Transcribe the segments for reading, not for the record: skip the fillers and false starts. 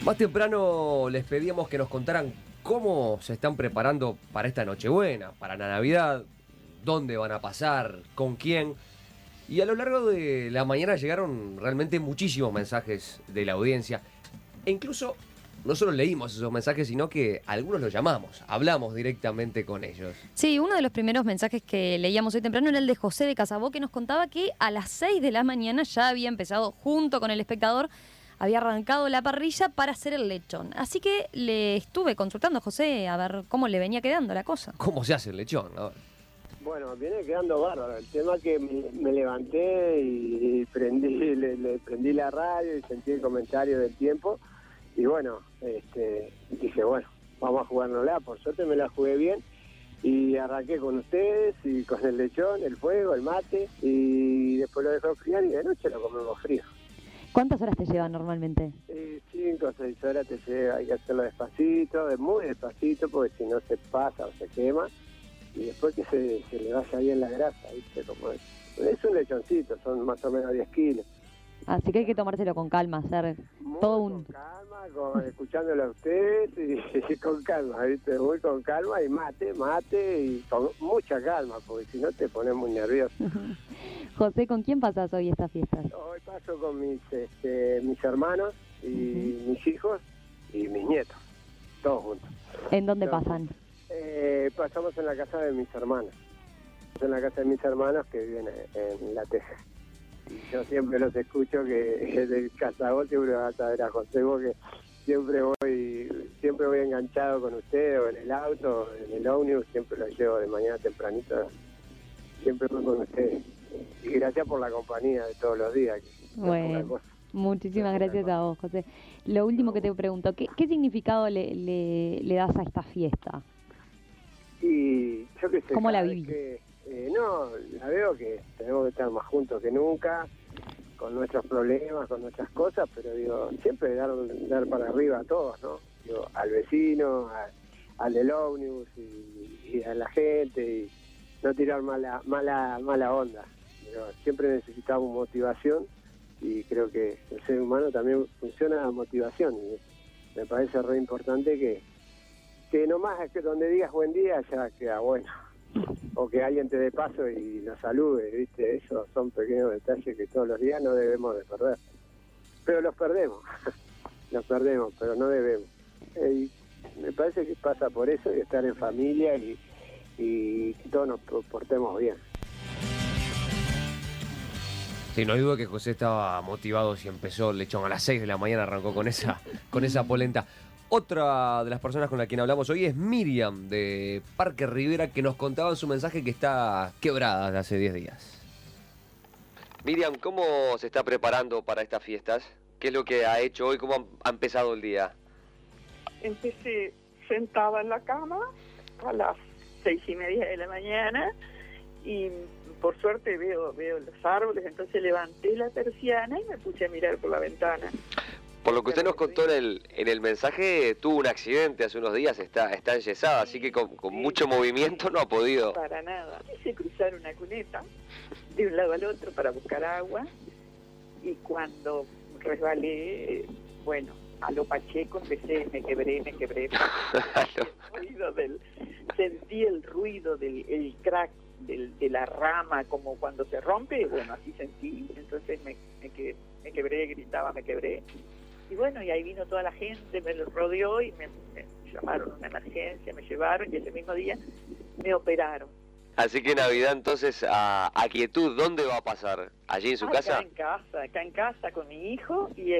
Más temprano les pedíamos que nos contaran cómo se están preparando para esta Nochebuena, para la Navidad, dónde van a pasar, con quién. Y a lo largo de la mañana llegaron realmente muchísimos mensajes de la audiencia. E incluso no solo leímos esos mensajes, sino que algunos los llamamos, hablamos directamente con ellos. Sí, uno de los primeros mensajes que leíamos hoy temprano era el de José de Casabó, que nos contaba que a las 6 de la mañana ya había empezado, junto con el espectador, había arrancado la parrilla para hacer el lechón. Así que le estuve consultando a José a ver cómo le venía quedando la cosa. ¿Cómo se hace el lechón? A ver. Bueno, viene quedando bárbaro. El tema que me levanté y le prendí la radio y sentí el comentario del tiempo. Y bueno, dije, bueno, vamos a jugárnosla. Por suerte me la jugué bien. Y arranqué con ustedes y con el lechón, el fuego, el mate. Y después lo dejo enfriar y de noche lo comemos frío. ¿Cuántas horas te lleva normalmente? 5 o 6 horas te lleva. Hay que hacerlo despacito, muy despacito, porque si no se pasa o se quema. Y después que se le vaya bien la grasa, ¿viste? Como es un lechoncito, son más o menos 10 kilos. Así que hay que tomárselo con calma, hacer Muy todo con un... calma, escuchándolo a ustedes y con calma, ¿viste? Muy con calma y mate y con mucha calma, porque si no te pones muy nervioso. José, ¿con quién pasas hoy estas fiestas? Hoy paso con mis hermanos y mis hijos y mis nietos, todos juntos. ¿En dónde pasan? Pasamos en la casa de mis hermanos. En la casa de mis hermanos que viven en La Teja. Y yo siempre los escucho, que del Casabó siempre vas a ver a José, porque siempre voy enganchado con ustedes, o en el auto, en el ómnibus, siempre los llevo de mañana tempranito, siempre voy con ustedes. Y gracias por la compañía de todos los días. Bueno, muchísimas gracias a vos, José. Lo último que te pregunto, ¿qué significado le das a esta fiesta? Y yo qué sé. ¿Cómo la vivís? No, la veo que tenemos que estar más juntos que nunca, con nuestros problemas, con nuestras cosas, pero digo, siempre dar para arriba a todos, ¿no? Digo, al vecino, al del ómnibus y a la gente, y no tirar mala onda. Pero siempre necesitamos motivación, y creo que el ser humano también funciona a motivación, y me parece re importante que nomás es que donde digas buen día ya queda bueno, o que alguien te dé paso y nos salude, ¿viste? Esos son pequeños detalles que todos los días no debemos de perder, pero los perdemos, pero no debemos. Y me parece que pasa por eso, y estar en familia y que todos nos portemos bien. Sí, no hay duda que José estaba motivado si empezó el lechón a las 6 de la mañana, arrancó con esa polenta. Otra de las personas con la quien hablamos hoy es Miriam, de Parque Rivera, que nos contaba en su mensaje que está quebrada desde hace 10 días. Miriam, ¿cómo se está preparando para estas fiestas? ¿Qué es lo que ha hecho hoy? ¿Cómo ha empezado el día? Empecé sentada en la cama a las 6:30 de la mañana y por suerte veo los árboles, entonces levanté la persiana y me puse a mirar por la ventana. Por lo que usted nos contó en el mensaje, tuvo un accidente hace unos días, está enyesada, así que con mucho movimiento no ha podido. Para nada. Quise cruzar una cuneta de un lado al otro para buscar agua, y cuando resbalé, bueno, a lo Pacheco me quebré. Sentí el ruido del crack de la rama, como cuando se rompe, bueno, así sentí, entonces me quebré, gritaba, me quebré. Y bueno, y ahí vino toda la gente, me lo rodeó y me llamaron a una emergencia, me llevaron, y ese mismo día me operaron. Así que Navidad entonces a quietud, ¿dónde va a pasar? ¿Allí en su casa? Acá en casa con mi hijo y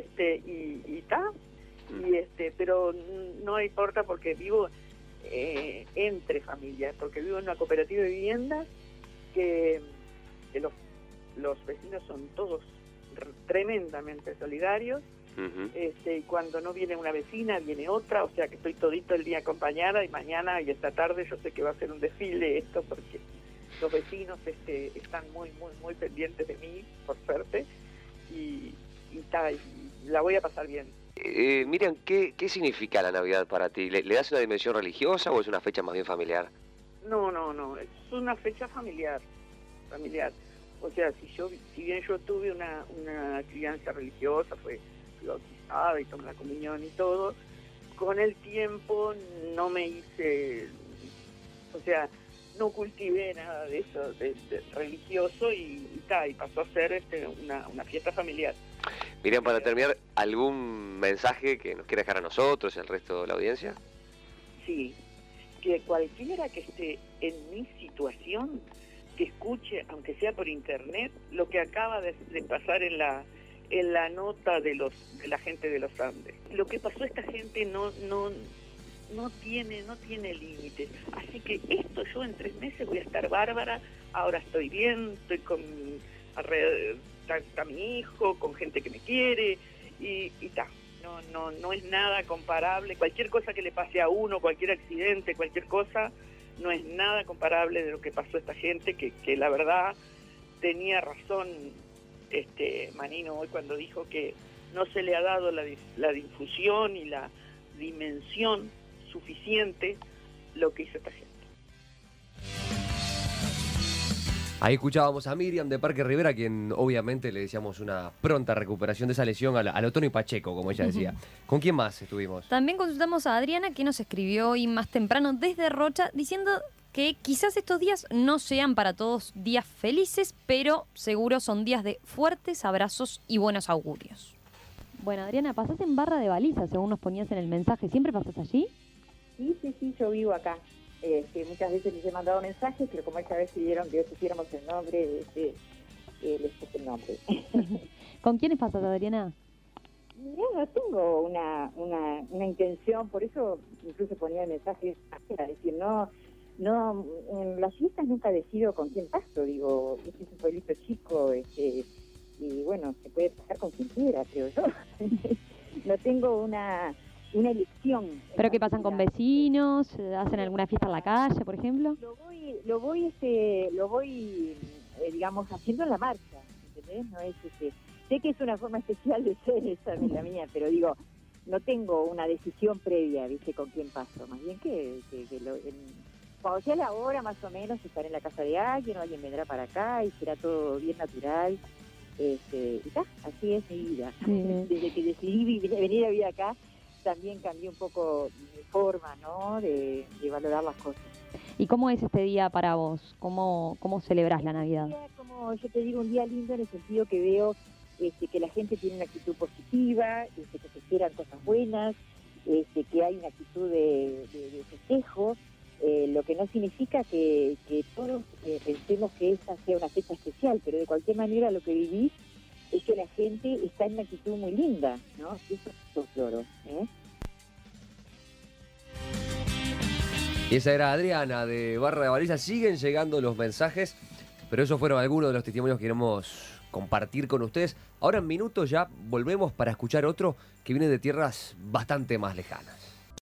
pero no importa porque vivo entre familias, porque vivo en una cooperativa de viviendas que los vecinos son todos tremendamente solidarios. Y cuando no viene una vecina, viene otra, o sea que estoy todito el día acompañada, y mañana y esta tarde yo sé que va a ser un desfile esto, porque los vecinos están muy pendientes de mí, por suerte, y la voy a pasar bien. Miriam, ¿qué significa la Navidad para ti? ¿Le das una dimensión religiosa o es una fecha más bien familiar? No, es una fecha familiar. O sea, si bien yo tuve una crianza religiosa, fue fui bautizada y tomé la comunión y todo, con el tiempo no me hice, o sea, no cultivé nada de eso, de religioso y pasó a ser una fiesta familiar. Miriam, para terminar, ¿algún mensaje que nos quiera dejar a nosotros y al resto de la audiencia? Sí, que cualquiera que esté en mi situación, que escuche, aunque sea por internet, lo que acaba de pasar en la nota de la gente de los Andes. Lo que pasó a esta gente no tiene límites. Así que esto yo en 3 meses voy a estar bárbara, ahora estoy bien, estoy con alrededor, está mi hijo, con gente que me quiere, y está. No es nada comparable. Cualquier cosa que le pase a uno, cualquier accidente, cualquier cosa, no es nada comparable de lo que pasó a esta gente, que la verdad tenía razón Manino hoy cuando dijo que no se le ha dado la difusión y la dimensión suficiente lo que hizo esta gente. Ahí escuchábamos a Miriam de Parque Rivera, a quien obviamente le deseamos una pronta recuperación de esa lesión a lo Tony Pacheco, como ella decía. ¿Con quién más estuvimos? También consultamos a Adriana, que nos escribió hoy más temprano desde Rocha, diciendo que quizás estos días no sean para todos días felices, pero seguro son días de fuertes abrazos y buenos augurios. Bueno, Adriana, pasás en Barra de Baliza, según nos ponías en el mensaje. ¿Siempre pasás allí? Sí, yo vivo acá. Muchas veces les he mandado mensajes, pero como esta vez pidieron que pusiéramos el nombre, les puse el nombre. ¿Con quiénes pasas, Adriana? Mirá, no tengo una intención, por eso incluso ponía el mensaje, es decir, no, en las fiestas nunca decido con quién paso, digo, este es un pueblito chico, y bueno, se puede pasar con quien quiera, creo yo. No tengo una elección. ¿Pero qué pasan con vecinos? ¿Hacen alguna fiesta en la calle, por ejemplo? Lo voy digamos, haciendo en la marcha, ¿entendés? No es sé que es una forma especial de ser esa es la mía, pero digo, no tengo una decisión previa, ¿viste? Con quién paso, más bien cuando sea la hora, más o menos, estaré en la casa de alguien, o alguien vendrá para acá y será todo bien natural. Y ya, así es mi vida. Sí. Desde que decidí venir a vivir acá, también cambié un poco mi forma, ¿no?, de valorar las cosas. ¿Y cómo es este día para vos? ¿Cómo celebrás la Navidad? Como yo te digo, un día lindo en el sentido que veo que la gente tiene una actitud positiva, que se esperan cosas buenas, que hay una actitud de festejo, lo que no significa que todos pensemos que esa sea una fecha especial, pero de cualquier manera lo que viví es que la gente está en una actitud muy linda, ¿no? Eso es folclore, Y esa era Adriana de Barra de Baliza. Siguen llegando los mensajes, pero esos fueron algunos de los testimonios que queremos compartir con ustedes. Ahora en minutos ya volvemos para escuchar otro que viene de tierras bastante más lejanas.